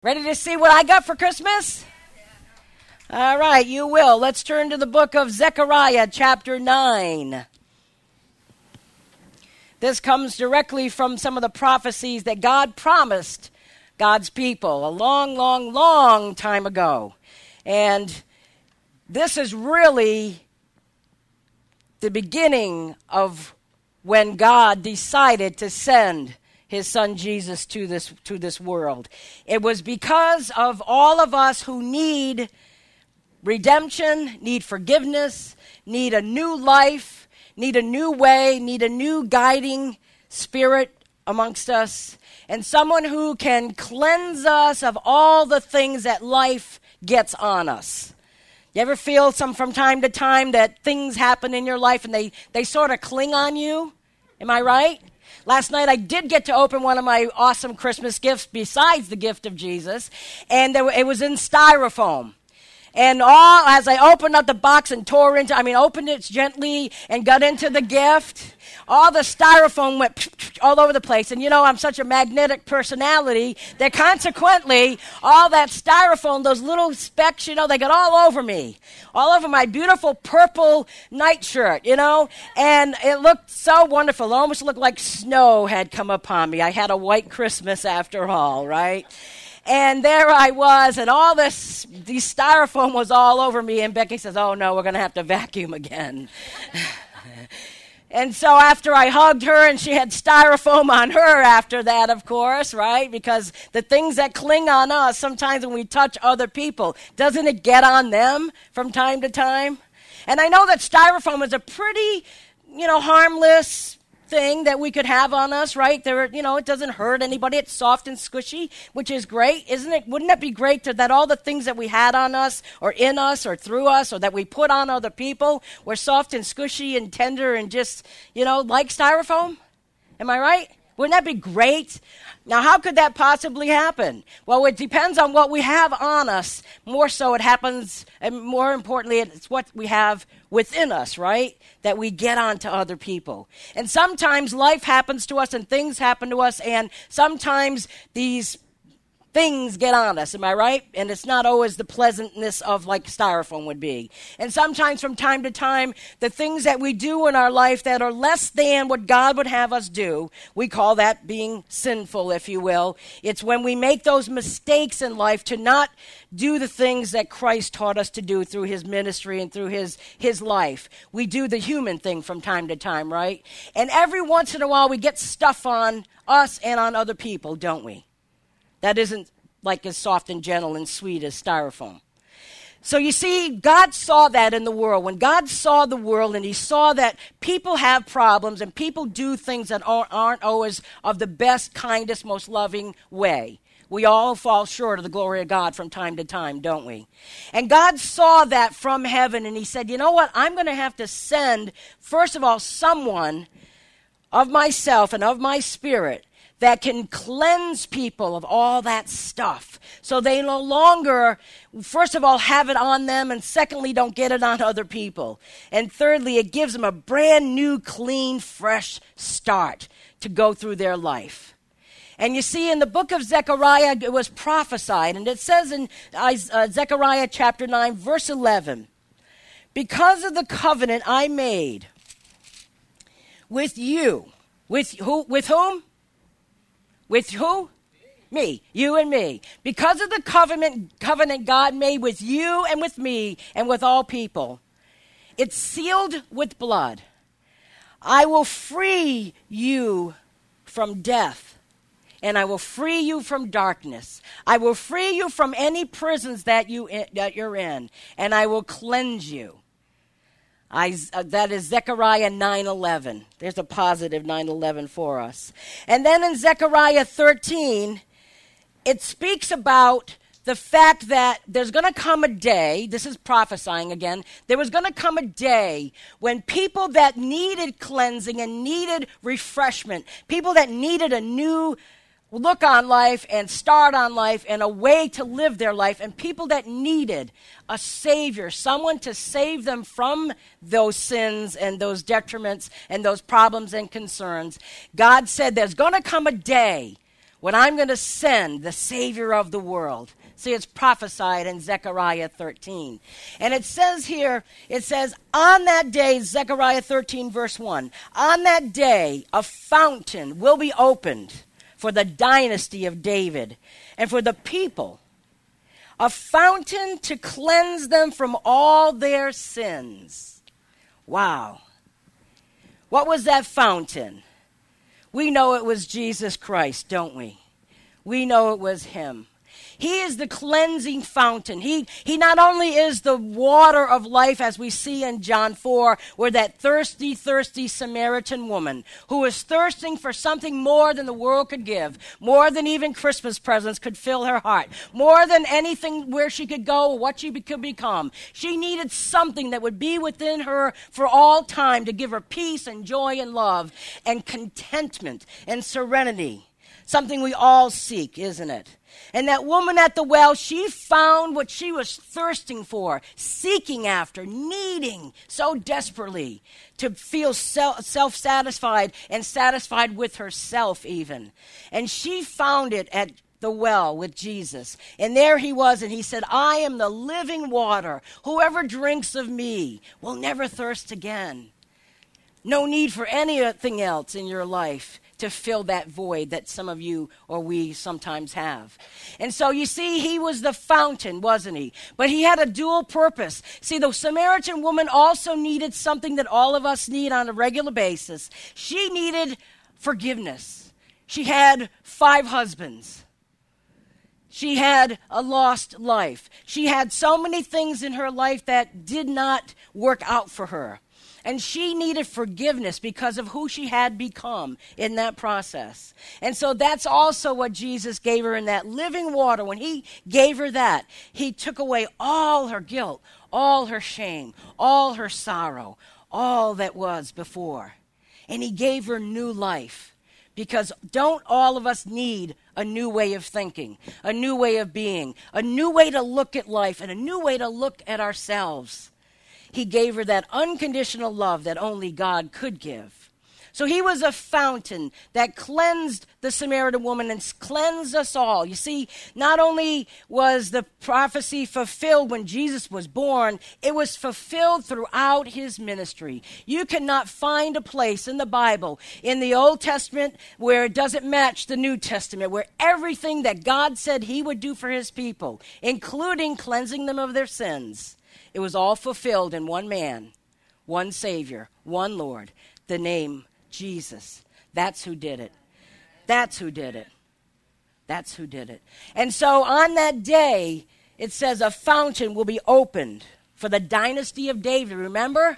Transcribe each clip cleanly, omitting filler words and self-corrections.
Ready to see what I got for Christmas? All right, you will. Let's turn to the book of Zechariah, chapter 9. This comes directly from some of the prophecies that God promised God's people a long, long, long time ago. And this is really the beginning of when God decided to send his son Jesus to this world. It was because of all of us who need redemption, need forgiveness, need a new life, need a new way, need a new guiding spirit amongst us, and someone who can cleanse us of all the things that life gets on us. You ever feel from time to time that things happen in your life and they sort of cling on you? Am I right? Last night I did get to open one of my awesome Christmas gifts besides the gift of Jesus, and it was in styrofoam. And as I opened up the box and opened it gently and got into the gift, all the styrofoam went all over the place. And I'm such a magnetic personality that consequently, all that styrofoam, those little specks, they got all over me. All over my beautiful purple nightshirt, And it looked so wonderful. It almost looked like snow had come upon me. I had a white Christmas after all, right? And there I was, and all these styrofoam was all over me, and Becky says, "Oh no, we're going to have to vacuum again." And so after I hugged her, and she had styrofoam on her after that, of course, right? Because the things that cling on us, sometimes when we touch other people, doesn't it get on them from time to time? And I know that styrofoam is a pretty, harmless thing that we could have on us, right? It doesn't hurt anybody. It's soft and squishy, which is great, isn't it? Wouldn't it be great that all the things that we had on us or in us or through us or that we put on other people were soft and squishy and tender and just, like styrofoam? Am I right? Wouldn't that be great? Now, how could that possibly happen? Well, it depends on what we have on us. More so it happens, and more importantly, it's what we have within us, right? That we get on to other people. And sometimes life happens to us and things happen to us, and sometimes these things get on us, am I right? And it's not always the pleasantness of like styrofoam would be. And sometimes from time to time, the things that we do in our life that are less than what God would have us do, we call that being sinful, if you will. It's when we make those mistakes in life to not do the things that Christ taught us to do through his ministry and through his life. We do the human thing from time to time, right? And every once in a while, we get stuff on us and on other people, don't we? That isn't like as soft and gentle and sweet as styrofoam. So you see, God saw that in the world. When God saw the world and he saw that people have problems and people do things that aren't always of the best, kindest, most loving way. We all fall short of the glory of God from time to time, don't we? And God saw that from heaven and he said, you know what? I'm going to have to send, first of all, someone of myself and of my spirit that can cleanse people of all that stuff. So they no longer, first of all, have it on them, and secondly, don't get it on other people. And thirdly, it gives them a brand new, clean, fresh start to go through their life. And you see, in the book of Zechariah, it was prophesied, and it says in Zechariah chapter 9, verse 11, "Because of the covenant I made with you," with whom? With who? Me. You and me. "Because of the covenant God made with you and with me and with all people, it's sealed with blood. I will free you from death, and I will free you from darkness. I will free you from any prisons that you're in, and I will cleanse you." That is Zechariah 9:11. There's a positive 9:11 for us. And then in Zechariah 13, it speaks about the fact that there's going to come a day, this is prophesying again, there was going to come a day when people that needed cleansing and needed refreshment, people that needed a new look on life and start on life and a way to live their life, and people that needed a savior, someone to save them from those sins and those detriments and those problems and concerns. God said there's going to come a day when I'm going to send the Savior of the world. See, it's prophesied in Zechariah 13. And it says here, on that day, Zechariah 13, verse 1, on that day, a fountain will be opened for the dynasty of David and for the people, a fountain to cleanse them from all their sins. Wow. What was that fountain? We know it was Jesus Christ, don't we? We know it was him. He is the cleansing fountain. He not only is the water of life, as we see in John 4, where that thirsty Samaritan woman who was thirsting for something more than the world could give, more than even Christmas presents could fill her heart, more than anything where she could go or what she could become. She needed something that would be within her for all time to give her peace and joy and love and contentment and serenity. Something we all seek, isn't it? And that woman at the well, she found what she was thirsting for, seeking after, needing so desperately to feel self-satisfied and satisfied with herself even. And she found it at the well with Jesus. And there he was, and he said, I am the living water. Whoever drinks of me will never thirst again. No need for anything else in your life to fill that void that some of you or we sometimes have. And so you see, he was the fountain, wasn't he? But he had a dual purpose. See, the Samaritan woman also needed something that all of us need on a regular basis. She needed forgiveness. She had 5 husbands. She had a lost life. She had so many things in her life that did not work out for her. And she needed forgiveness because of who she had become in that process. And so that's also what Jesus gave her in that living water. When he gave her that, he took away all her guilt, all her shame, all her sorrow, all that was before. And he gave her new life. Because don't all of us need a new way of thinking, a new way of being, a new way to look at life, and a new way to look at ourselves? He gave her that unconditional love that only God could give. So he was a fountain that cleansed the Samaritan woman and cleansed us all. You see, not only was the prophecy fulfilled when Jesus was born, it was fulfilled throughout his ministry. You cannot find a place in the Bible, in the Old Testament, where it doesn't match the New Testament, where everything that God said he would do for his people, including cleansing them of their sins, it was all fulfilled in one man, one Savior, one Lord, the name Jesus. That's who did it. That's who did it. That's who did it. And so on that day, it says a fountain will be opened for the dynasty of David. Remember?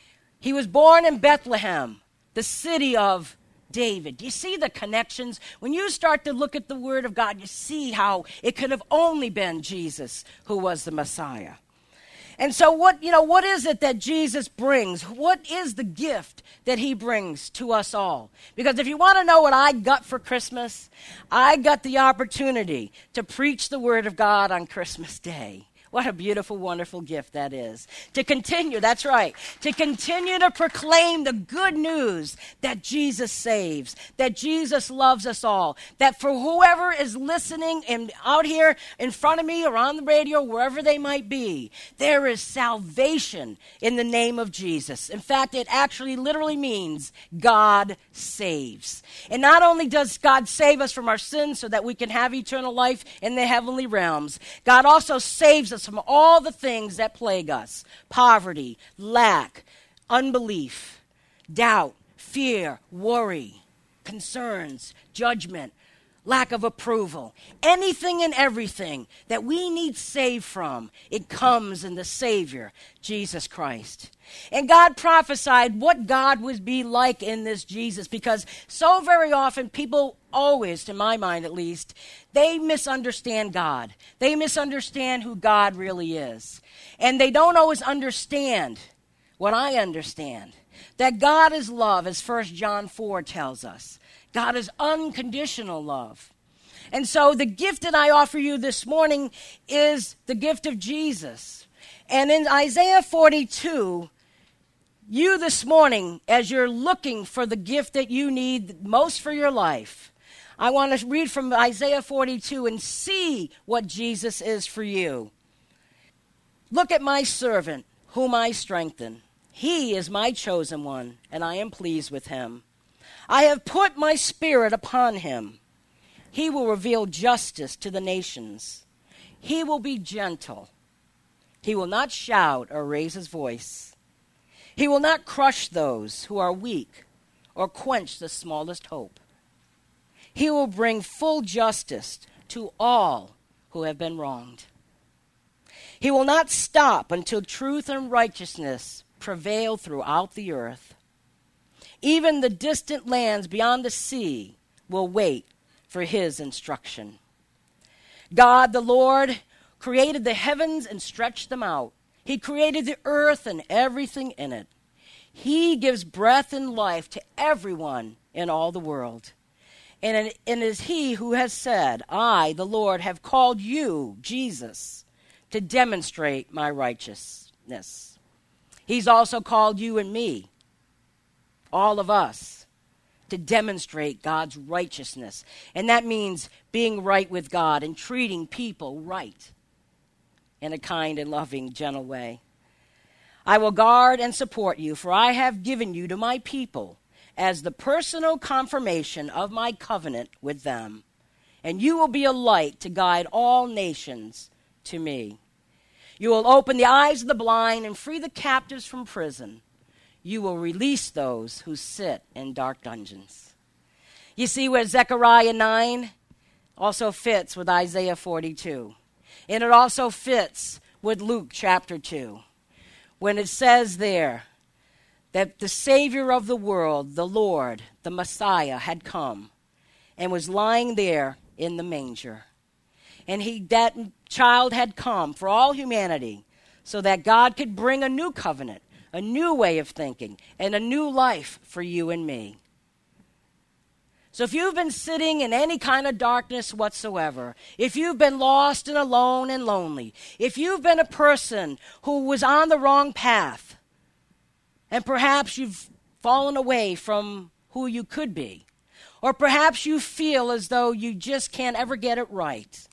He was born in Bethlehem, the city of David. Do you see the connections? When you start to look at the Word of God, you see how it could have only been Jesus who was the Messiah. And so what is it that Jesus brings? What is the gift that he brings to us all? Because if you want to know what I got for Christmas, I got the opportunity to preach the Word of God on Christmas Day. What a beautiful, wonderful gift that is. To continue, that's right, to continue to proclaim the good news that Jesus saves, that Jesus loves us all, that for whoever is listening and out here in front of me or on the radio, wherever they might be, there is salvation in the name of Jesus. In fact, it actually literally means God saves. And not only does God save us from our sins so that we can have eternal life in the heavenly realms, God also saves us from all the things that plague us: poverty, lack, unbelief, doubt, fear, worry, concerns, judgment, lack of approval. Anything and everything that we need saved from, it comes in the Savior, Jesus Christ. And God prophesied what God would be like in this Jesus, because so very often people always, to my mind at least, they misunderstand God. They misunderstand who God really is. And they don't always understand what I understand, that God is love, as 1 John 4 tells us. God is unconditional love. And so the gift that I offer you this morning is the gift of Jesus. And in Isaiah 42, you this morning, as you're looking for the gift that you need most for your life, I want to read from Isaiah 42 and see what Jesus is for you. Look at my servant, whom I strengthen. He is my chosen one, and I am pleased with him. I have put my spirit upon him. He will reveal justice to the nations. He will be gentle. He will not shout or raise his voice. He will not crush those who are weak or quench the smallest hope. He will bring full justice to all who have been wronged. He will not stop until truth and righteousness prevail throughout the earth. Even the distant lands beyond the sea will wait for his instruction. God, the Lord, created the heavens and stretched them out. He created the earth and everything in it. He gives breath and life to everyone in all the world. And it is he who has said, I, the Lord, have called you, Jesus, to demonstrate my righteousness. He's also called you and me, all of us, to demonstrate God's righteousness. And that means being right with God and treating people right in a kind and loving, gentle way. I will guard and support you, for I have given you to my people as the personal confirmation of my covenant with them. And you will be a light to guide all nations to me. You will open the eyes of the blind and free the captives from prison. You will release those who sit in dark dungeons. You see where Zechariah 9 also fits with Isaiah 42. And it also fits with Luke chapter 2, when it says there that the Savior of the world, the Lord, the Messiah, had come and was lying there in the manger. And that child had come for all humanity so that God could bring a new covenant, a new way of thinking, and a new life for you and me. So if you've been sitting in any kind of darkness whatsoever, if you've been lost and alone and lonely, if you've been a person who was on the wrong path, and perhaps you've fallen away from who you could be, or perhaps you feel as though you just can't ever get it right,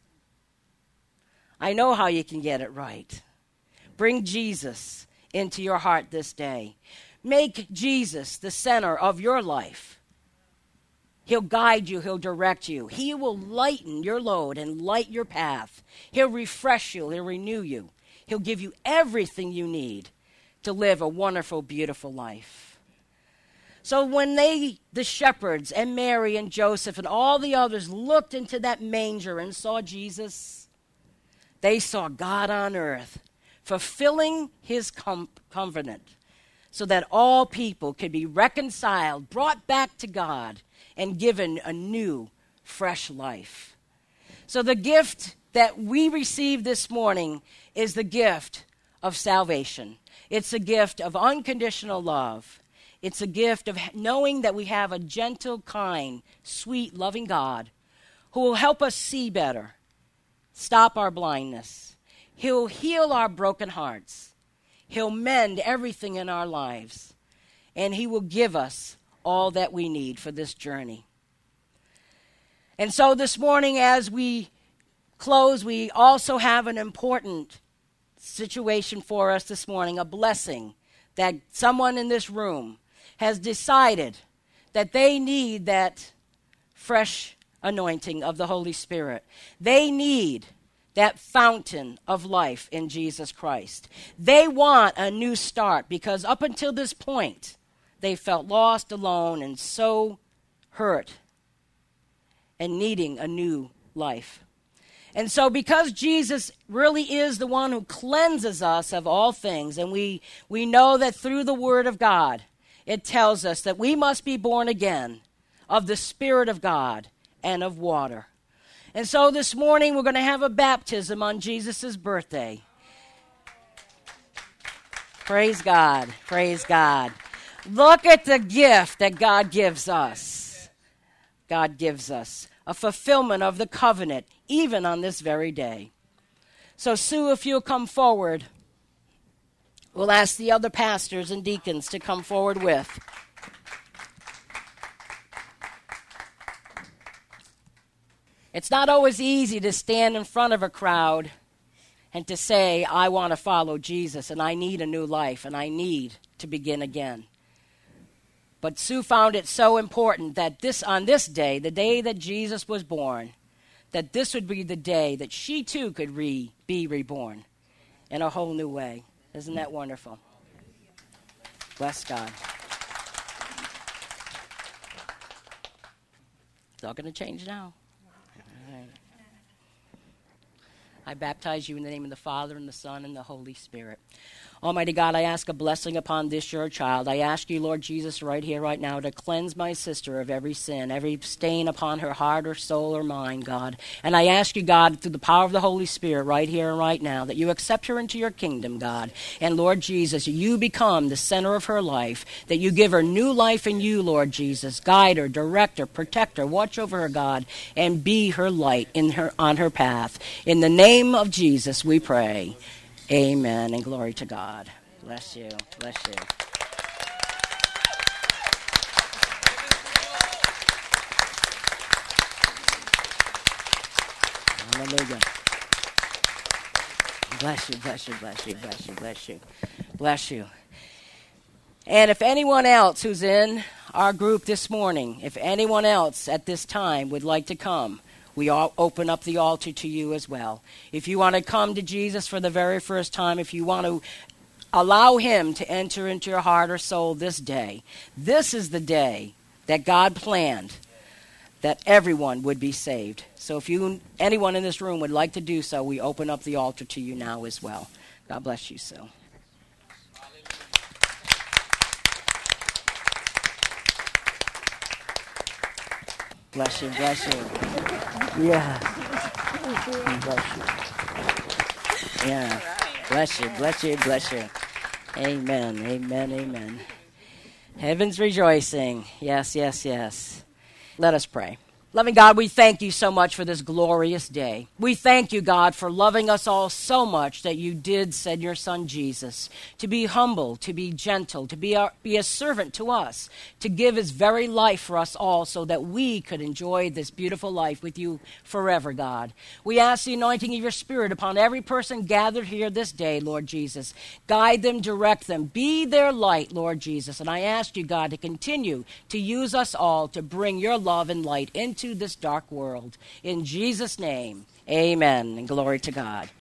I know how you can get it right. Bring Jesus into your heart this day. Make Jesus the center of your life. He'll guide you. He'll direct you. He will lighten your load and light your path. He'll refresh you. He'll renew you. He'll give you everything you need to live a wonderful, beautiful life. So when the shepherds and Mary and Joseph and all the others looked into that manger and saw Jesus, they saw God on earth fulfilling his covenant so that all people could be reconciled, brought back to God, and given a new, fresh life. So the gift that we receive this morning is the gift of salvation. It's a gift of unconditional love. It's a gift of knowing that we have a gentle, kind, sweet, loving God who will help us see better, stop our blindness. He'll heal our broken hearts. He'll mend everything in our lives. And he will give us all that we need for this journey. And so this morning as we close, we also have an important situation for us this morning, a blessing that someone in this room has decided that they need that fresh anointing of the Holy Spirit. They need that fountain of life in Jesus Christ. They want a new start because up until this point, they felt lost, alone, and so hurt and needing a new life. And so because Jesus really is the one who cleanses us of all things, and we know that through the Word of God, it tells us that we must be born again of the Spirit of God and of water. And so this morning we're going to have a baptism on Jesus' birthday. Praise God. Praise God. Look at the gift that God gives us. God gives us a fulfillment of the covenant even on this very day. So Sue, if you'll come forward, we'll ask the other pastors and deacons to come forward with. It's not always easy to stand in front of a crowd and to say, I want to follow Jesus, and I need a new life, and I need to begin again. But Sue found it so important that on this day, the day that Jesus was born, that this would be the day that she too could be reborn in a whole new way. Isn't that wonderful? Bless God. It's all going to change now. All right. I baptize you in the name of the Father, and the Son, and the Holy Spirit. Almighty God, I ask a blessing upon this your child. I ask you, Lord Jesus, right here, right now, to cleanse my sister of every sin, every stain upon her heart or soul or mind, God. And I ask you, God, through the power of the Holy Spirit, right here and right now, that you accept her into your kingdom, God. And Lord Jesus, you become the center of her life, that you give her new life in you, Lord Jesus. Guide her, direct her, protect her, watch over her, God, and be her light on her path. In the name of Jesus, we pray. Amen, and glory to God. Bless you, bless you. Hallelujah. Bless you, bless you, bless you, bless you, bless you, bless you. And if anyone else who's in our group this morning, if anyone else at this time would like to come, we all open up the altar to you as well. If you want to come to Jesus for the very first time, if you want to allow him to enter into your heart or soul this day, this is the day that God planned that everyone would be saved. So if anyone in this room would like to do so, we open up the altar to you now as well. God bless you, Sue. Bless you, bless you. Yeah. Bless you. Yeah. Bless you, bless you, bless you. Amen, amen, amen. Heaven's rejoicing. Yes, yes, yes. Let us pray. Loving God, we thank you so much for this glorious day. We thank you, God, for loving us all so much that you did send your son Jesus to be humble, to be gentle, to be a servant to us, to give his very life for us all so that we could enjoy this beautiful life with you forever, God. We ask the anointing of your Spirit upon every person gathered here this day, Lord Jesus. Guide them, direct them, be their light, Lord Jesus. And I ask you, God, to continue to use us all to bring your love and light into this dark world. In Jesus' name, amen, and glory to God.